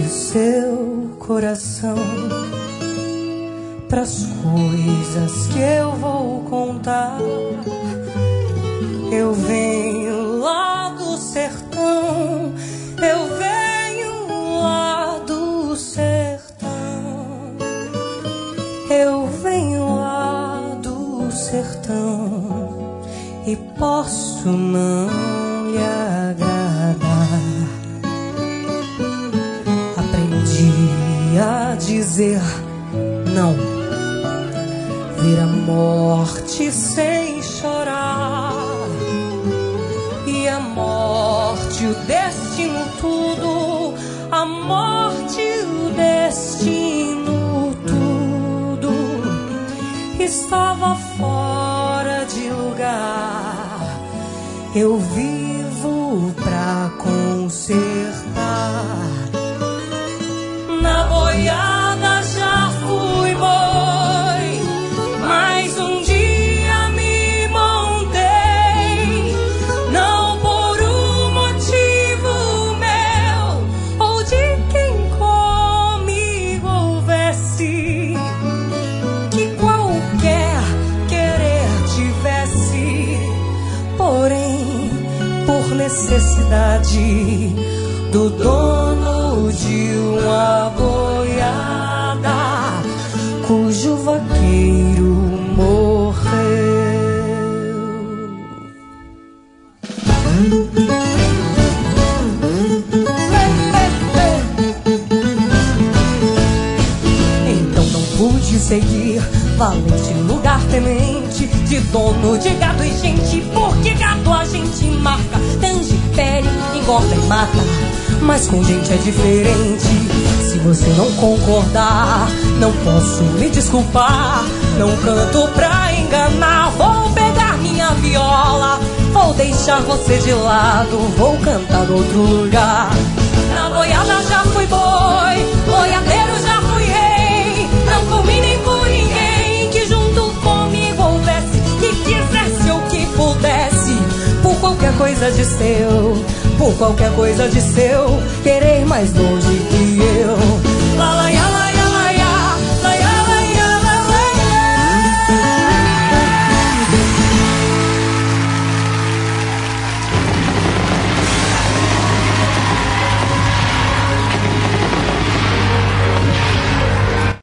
seu coração pras coisas que eu vou contar. Eu venho lá do sertão, eu venho lá do sertão, eu venho lá do sertão e posso não lhe agradar. Aprendi a dizer não, ver a morte sem chorar, e a morte, o destino, tudo, a morte, o destino, tudo estava fora de lugar. Eu vivo pra consertar. Na boiada já fui boi, mas um dia me montei, não por um motivo meu ou de quem comigo houvesse, que qualquer querer tivesse, porém por necessidade do dono de uma boiada cujo vaqueiro morreu. Então não pude seguir valente lugar temente de dono de gado e gente, porque gado a gente marca, tange, fere, engorda e mata, mas com gente é diferente. Se você não concordar, não posso me desculpar, não canto pra enganar. Vou pegar minha viola, vou deixar você de lado, vou cantar em outro lugar. Na boiada já fui boi, boiadeiro já fui rei, não comi nem com ninguém que junto comigo houvesse, que quisesse ou que pudesse, por qualquer coisa de seu, por qualquer coisa de seu querer mais longe que